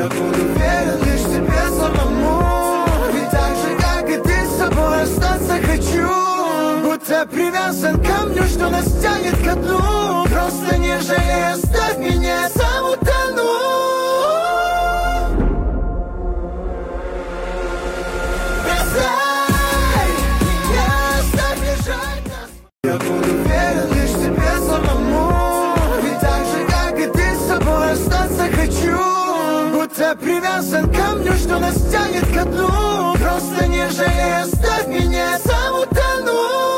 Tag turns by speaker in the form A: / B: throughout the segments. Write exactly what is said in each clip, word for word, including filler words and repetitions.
A: Я буду верен лишь тебе самому. Ведь так же, как и ты, с собой остаться хочу. Будто привязан к камню, что нас тянет ко дну. Просто не жалей, оставь меня, я сам утону. Я буду верен лишь тебе самому. Ведь так же, как и ты, с собой остаться хочу. Будто привязан к камню, что нас тянет ко дну. Просто не жалей, оставь меня, я сам утону.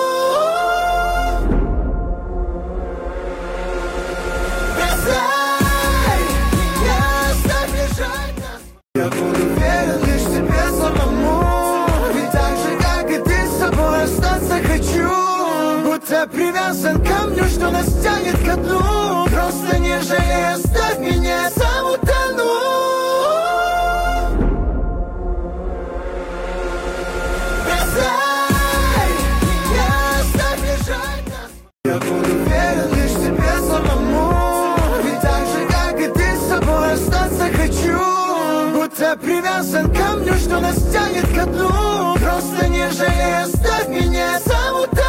A: Бросай меня, оставь лежать нас. Я буду верен лишь тебе самому. Ведь так же, как и ты, с собой остаться хочу. Будто привязан к камню, что нас тянет ко дну. Просто не жалей, оставь меня, я сам утону. Бросай меня, оставь лежать нас. Я буду верен лишь тебе самому. Ведь так же, как и ты, с собой остаться хочу. Будто привязан к камню, что нас тянет ко дну. Просто не жалей, оставь меня, я сам утону.